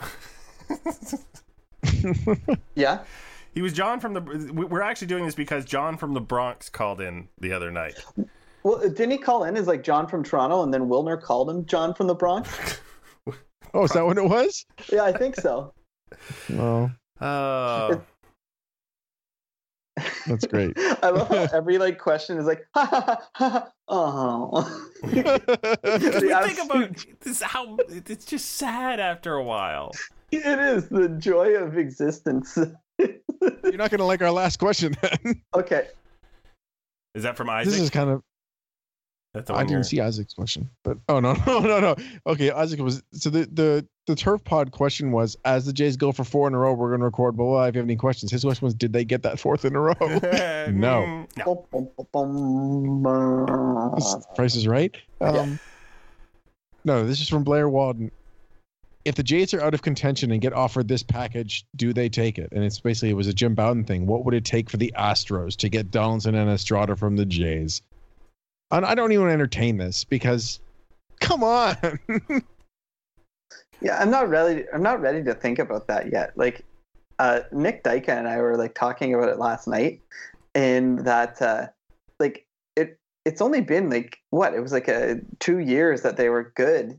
Yeah. He was John from the. We're actually doing this because John from the Bronx called in the other night. Well, didn't he call in as like John from Toronto, and then Wilner called him John from the Bronx? Oh, is that what it was? Yeah, I think so. Oh, that's great. I love how every like question is like, ha ha ha ha. Oh. Think about this, how it's just sad after a while. It is the joy of existence. You're not going to like our last question then. Okay. Is that from Isaac? This is kind of. That's I didn't see Isaac's question, but no. Okay, Isaac was so the Turf Pod question was, as the Jays go for 4 in a row, we're going to record. But if you have any questions, his question was, did they get that 4th in a row? No. Price is Right. No, this is from Blair Walden. If the Jays are out of contention and get offered this package, do they take it? And it's basically, it was a Jim Bowden thing. What would it take for the Astros to get Donaldson and Estrada from the Jays? I don't even entertain this because, come on. Yeah, I'm not ready to think about that yet. Like, Nick Dyka and I were like talking about it last night, and that like it's only been like what, it was like 2 years that they were good,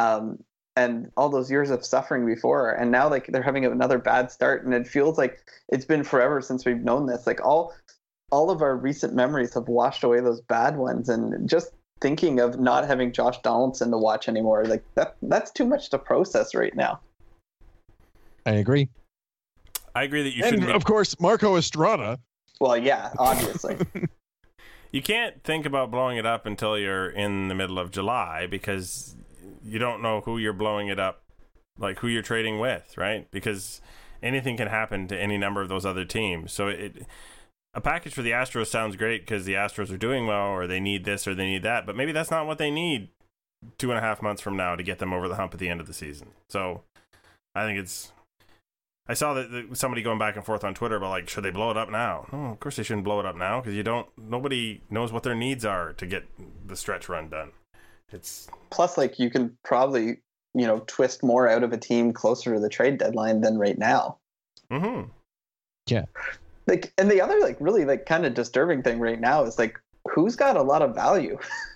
and all those years of suffering before, and now like they're having another bad start, and it feels like it's been forever since we've known this. Like all of our recent memories have washed away those bad ones, and just thinking of not having Josh Donaldson to watch anymore, like that's too much to process right now. I agree. I agree that you and should. Of course, Marco Estrada. Well, yeah, obviously. You can't think about blowing it up until you're in the middle of July because you don't know who you're blowing it up, like who you're trading with, right? Because anything can happen to any number of those other teams. So a package for the Astros sounds great because the Astros are doing well, or they need this or they need that, but maybe that's not what they need 2.5 months from now to get them over the hump at the end of the season. So I think I saw that somebody going back and forth on Twitter about like, should they blow it up now? No, of course they shouldn't blow it up now because nobody knows what their needs are to get the stretch run done. It's plus like you can probably, twist more out of a team closer to the trade deadline than right now. Mm-hmm. Yeah. Like, and the other like really like kind of disturbing thing right now is like who's got a lot of value.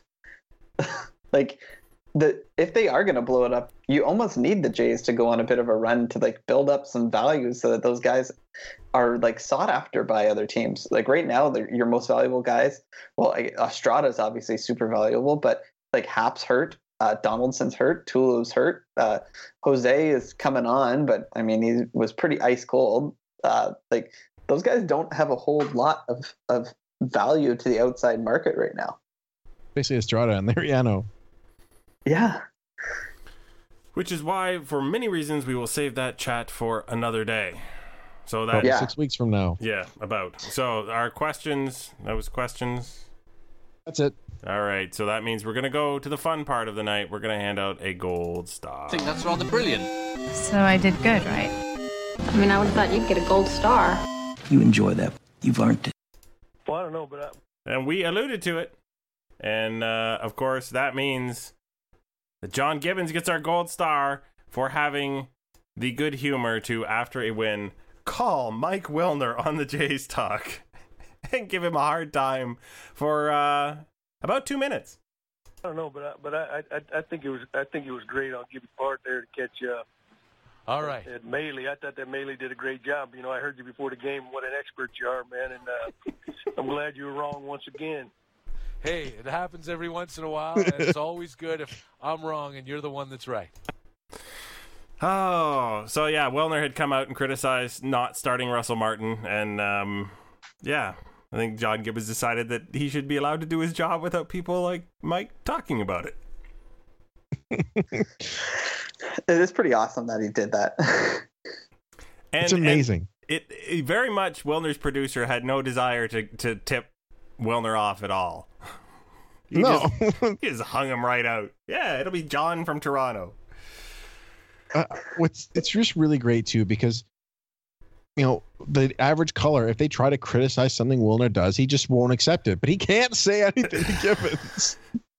Like if they are going to blow it up, you almost need the Jays to go on a bit of a run to like build up some value so that those guys are like sought after by other teams. Like right now, they're your most valuable guys. Well, Estrada is obviously super valuable, but like Hap's hurt, Donaldson's hurt, Tulu's hurt, Jose is coming on, but I mean he was pretty ice cold. Like those guys don't have a whole lot of value to the outside market right now. Basically Estrada and Liriano. Yeah. Which is why, for many reasons, we will save that chat for another day. So that 6 weeks from now. Yeah, about. So our questions, that was questions. That's it. All right, so that means we're going to go to the fun part of the night. We're going to hand out a gold star. I think that's rather brilliant. So I did good, right? I mean, I would have thought you'd get a gold star. You enjoy that. You've earned it. Well, I don't know, but And we alluded to it. And, of course, that means that John Gibbons gets our gold star for having the good humor to, after a win, call Mike Wilner on the Jays Talk and give him a hard time for about 2 minutes. I don't know, but I think it was great. I'll give you part there to catch you up. All right. At Maley, I thought that Maley did a great job. You know, I heard you before the game. What an expert you are, man, and I'm glad you were wrong once again. Hey, it happens every once in a while, and it's always good if I'm wrong and you're the one that's right. Oh, so yeah, Wilner had come out and criticized not starting Russell Martin, and yeah, I think John Gibbons decided that he should be allowed to do his job without people like Mike talking about it. It is pretty awesome that he did that. It's amazing. And it very much, Wilner's producer had no desire to tip Wilner off at all. He just hung him right out. Yeah, it'll be John from Toronto. It's just really great too, because the average caller, if they try to criticize something Wilner does, he just won't accept it. But he can't say anything to Gibbons.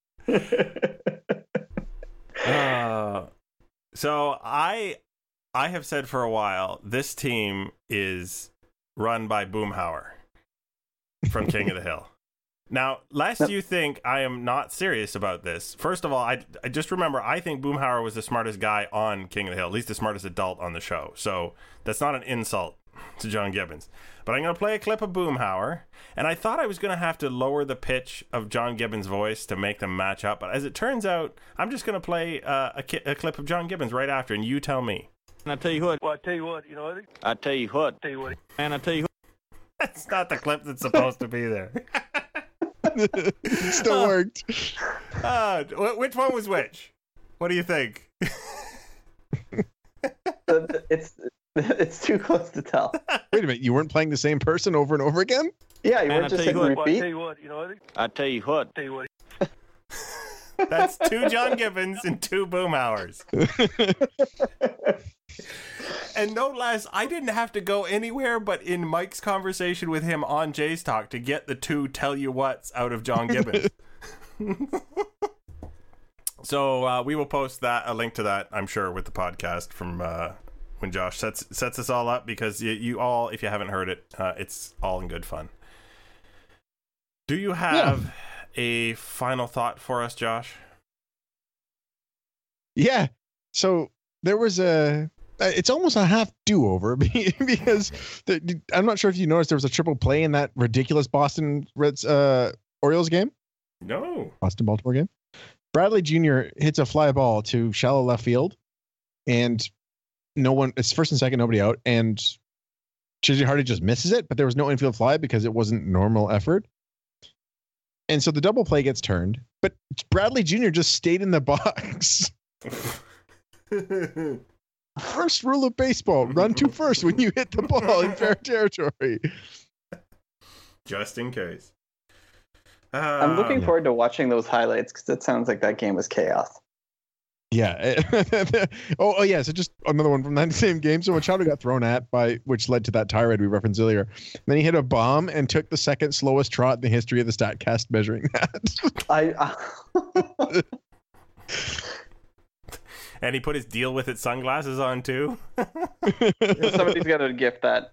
So I have said for a while, this team is run by Boomhauer from King of the Hill. Now, lest you think I am not serious about this, first of all, I just remember, I think Boomhauer was the smartest guy on King of the Hill, at least the smartest adult on the show. So that's not an insult to John Gibbons. But I'm going to play a clip of Boomhauer, and I thought I was going to have to lower the pitch of John Gibbons' voice to make them match up. But as it turns out, I'm just going to play a clip of John Gibbons right after, and you tell me. And I tell you what. Well, I tell you what. I tell you what. And I tell you what. That's not the clip that's supposed to be there. It still worked. Which one was which? What do you think? It's too close to tell. Wait a minute, you weren't playing the same person over and over again? Yeah, you weren't just hitting repeat. I tell you what. I tell you what. That's 2 John Gibbons and 2 Boomhauers. And no less, I didn't have to go anywhere but in Mike's conversation with him on Jay's Talk to get the 2 tell you whats out of John Gibbons. So we will post a link to that, I'm sure, with the podcast from when Josh sets us all up, because you all, if you haven't heard it, it's all in good fun. Do you have a final thought for us, Josh? Yeah. So there was it's almost a half do-over because I'm not sure if you noticed there was a triple play in that ridiculous Boston Reds Orioles game. No. Boston Baltimore game. Bradley Jr. hits a fly ball to shallow left field, and it's first and second, nobody out, and JJ Hardy just misses it, but there was no infield fly because it wasn't normal effort. And so the double play gets turned, but Bradley Jr. just stayed in the box. First rule of baseball, run to first when you hit the ball in fair territory. Just in case. I'm looking forward to watching those highlights, because it sounds like that game was chaos. Yeah. Oh yeah. So just another one from that same game. So Machado got thrown at which led to that tirade we referenced earlier. Then he hit a bomb and took the second slowest trot in the history of the StatCast measuring that. And he put his deal with it sunglasses on too. Somebody's got to gift that.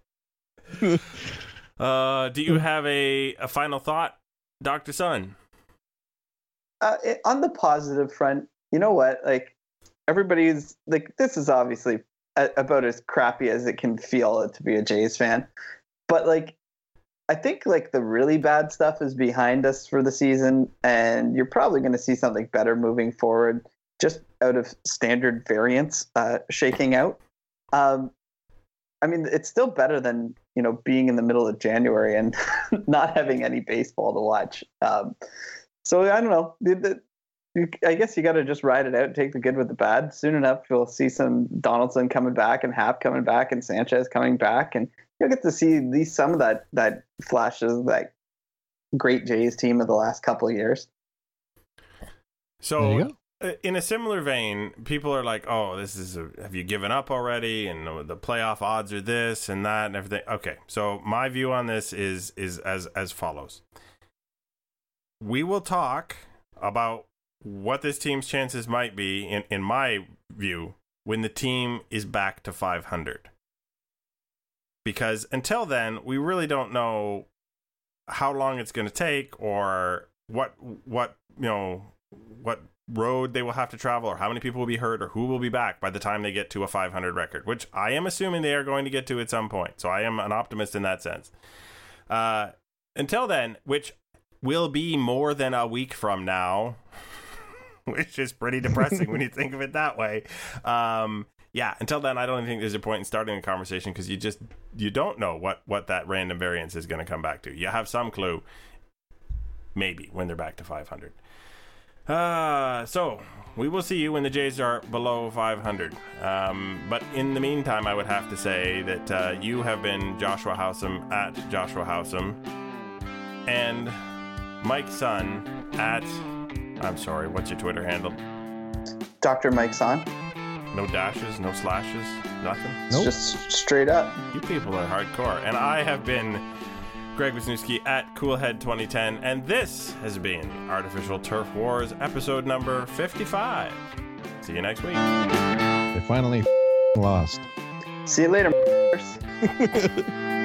Do you have a final thought, Dr. Sun? On the positive front, you know what? Like, everybody's like, this is obviously about as crappy as it can feel to be a Jays fan. But like, I think like the really bad stuff is behind us for the season, and you're probably going to see something better moving forward, just out of standard variance shaking out. I mean, it's still better than, being in the middle of January and not having any baseball to watch. So I don't know. I guess you got to just ride it out and take the good with the bad. Soon enough, you'll see some Donaldson coming back and Happ coming back and Sanchez coming back, and you'll get to see at least some of that flashes, that great Jays team of the last couple of years. So in a similar vein, people are like, oh, have you given up already? And the playoff odds are this and that and everything. Okay, so my view on this is as follows. We will talk about what this team's chances might be, in my view, when the team is back to 500. Because until then, we really don't know how long it's going to take, or what road they will have to travel, or how many people will be hurt, or who will be back by the time they get to a 500 record, which I am assuming they are going to get to at some point. So I am an optimist in that sense. Until then, which will be more than a week from now, which is pretty depressing when you think of it that way. Until then, I don't think there's a point in starting a conversation, because you don't know what that random variance is going to come back to. You have some clue, maybe, when they're back to 500. So we will see you when the Jays are below 500. But in the meantime, I would have to say that you have been Joshua Howsam at Joshua Howsam, and Mike Son at, I'm sorry, what's your Twitter handle? Dr. Mike Son. No dashes, no slashes, nothing? Nope. Just straight up. You people are hardcore. And I have been Greg Wisniewski at Coolhead2010, and this has been Artificial Turf Wars, episode number 55. See you next week. They finally lost. See you later.